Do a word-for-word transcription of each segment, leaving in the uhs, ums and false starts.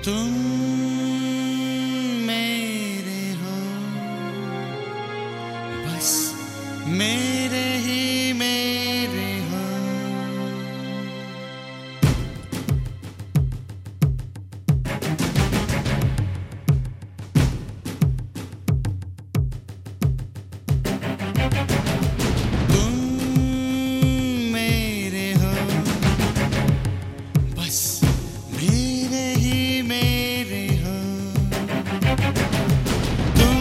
तुम मेरे हो, बस मेरे ही मेरे हो। तुम मेरे हो, बस मेरे ही मेरे हो। तुम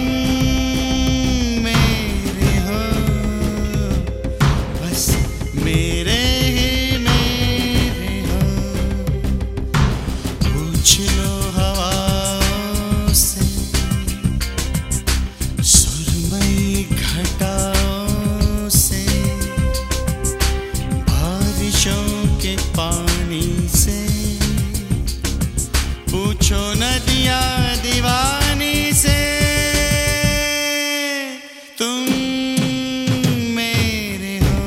मेरे हो, बस मेरे ही मेरे हो। पूछ लो हवाओं से, सुरमई घटाओं से, बारिशों के पानी से। पूछो नदियाँ दीवानी से। तुम मेरे हो,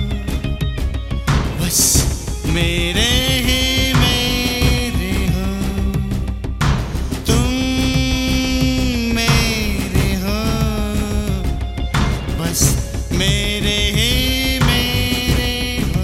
बस मेरे ही मेरे हो। तुम मेरे हो, बस मेरे ही मेरे हो।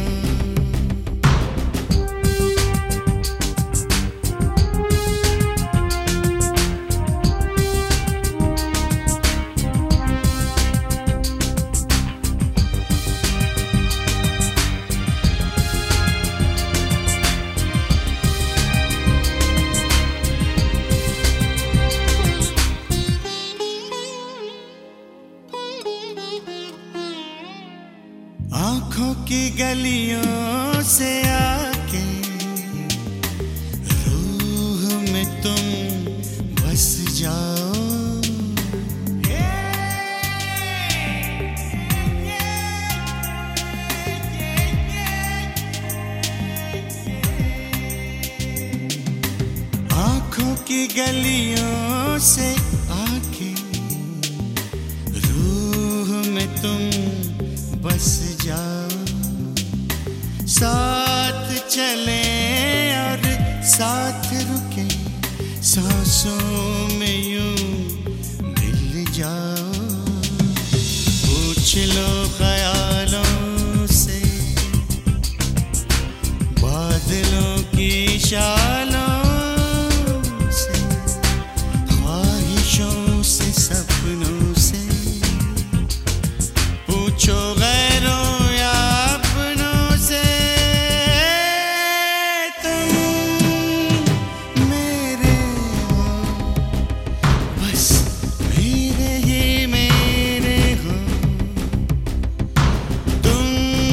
आँखों की गलियों से आके रूह में तुम बस जाओ। आँखों की गलियों से आके रूह में तुम बस जाओ। साथ चले और साथ रुके, सांसों में यूं मिल जाओ। पूछ लो ख्यालों से, बादलों की शालों से, ख्वाहिशों से, सपनों से। पूछो गैरों या अपनों से। तुम मेरे हो, बस मेरे ही मेरे हो। तुम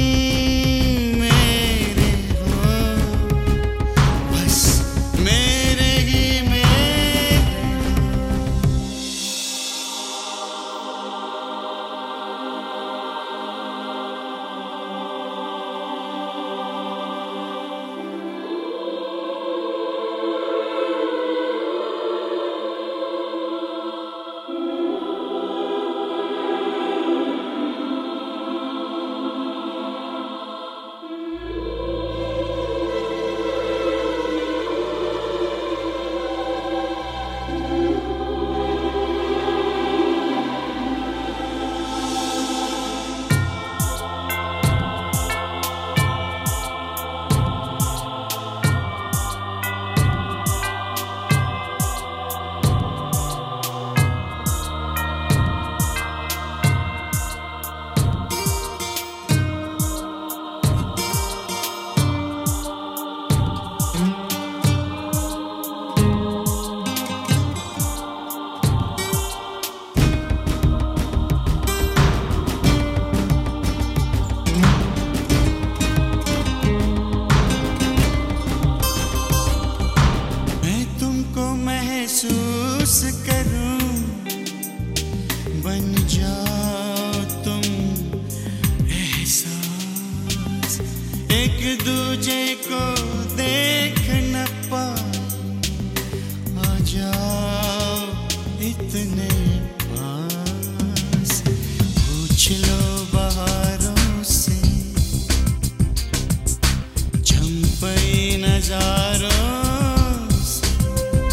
मेरे हो, बस मेरे ही मेरे हो। महसूस करूं, बन जाओ तुम एहसास। एक दूजे को देख न पाए, आ जाओ इतने पास। पूछ लो बहारों से, चंपई नजारों से।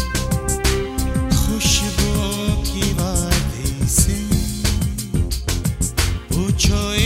पूछो